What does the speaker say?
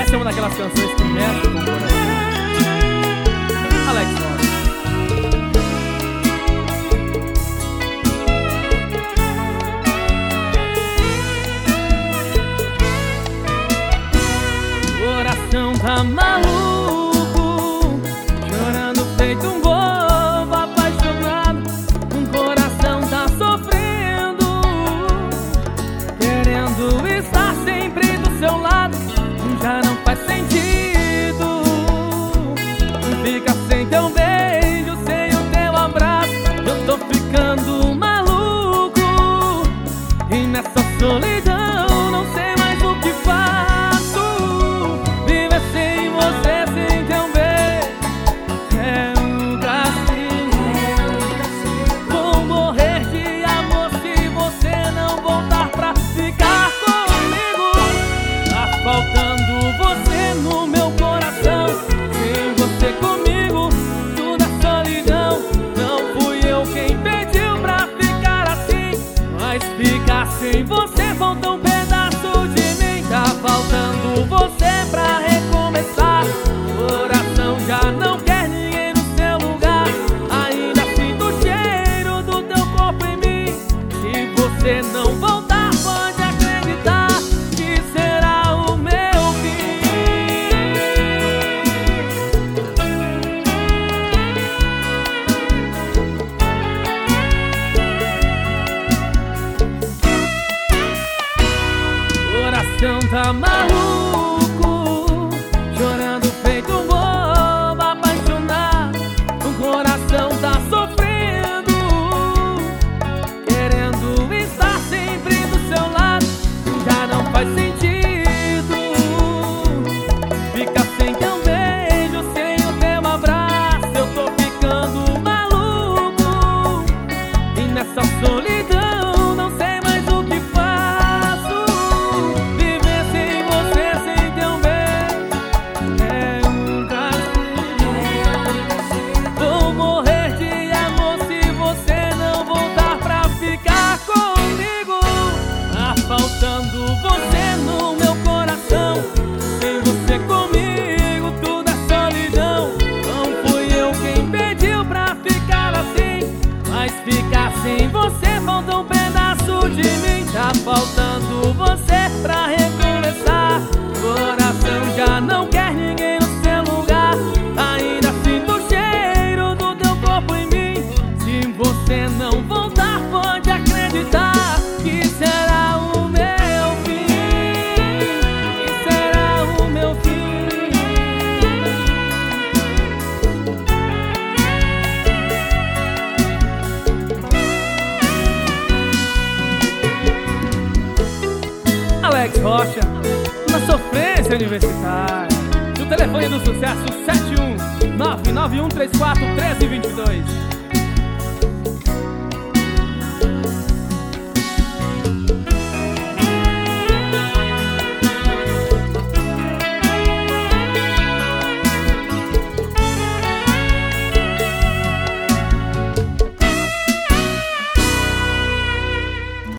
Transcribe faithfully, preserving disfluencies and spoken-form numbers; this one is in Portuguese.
Essa é uma daquelas canções que mexe com o coração. Alex Rocha. Coração tá maluco, chorando feito um bobo apaixonado. Um coração tá sofrendo, querendo estar sempre do seu lado. Já não faz sentido, fica sem teu beijo, sem o teu abraço. Eu tô ficando maluco, e nessa solidão não sei mais o que faço. Viver sem você, sem teu beijo, é um castigo. Vou morrer de amor se você não voltar pra ficar comigo. Tá faltando você no meu coração, sem você comigo, tudo é solidão. Não fui eu quem pediu pra ficar assim, mas ficar sem você falta um pedaço de mim. Tá faltando você pra recomeçar. Coração já não quer ninguém no seu lugar. Ainda sinto o cheiro do teu corpo em mim. Se você não voltar, pode acreditar que será o meu fim. Coração tá maluco, chorando feito um bobo apaixonado. Um coração tá sofrendo, querendo estar sempre do seu lado. Já não faz sentido, fica sem teu beijo, sem o teu abraço. Eu tô ficando maluco, e nessa solidão não sei mais o que faço. Viver sem você, sem teu beijo, é um castigo. Vou morrer de amor se você não voltar pra ficar comigo. Tá faltando você no meu coração, sem você comigo, tudo é solidão. Não fui eu quem pediu pra ficar assim, mas ficar sem você falta um pedaço de mim. Tá faltando você pra recomeçar. Coração já não quer ninguém no seu lugar. Ainda sinto o cheiro do teu corpo em mim. Se você não voltar, pode acreditar que será o meu fim. Que será o meu fim. Alex Rocha, na sofrência universitária. O telefone do sucesso sete um nove nove um três quatro um três dois dois.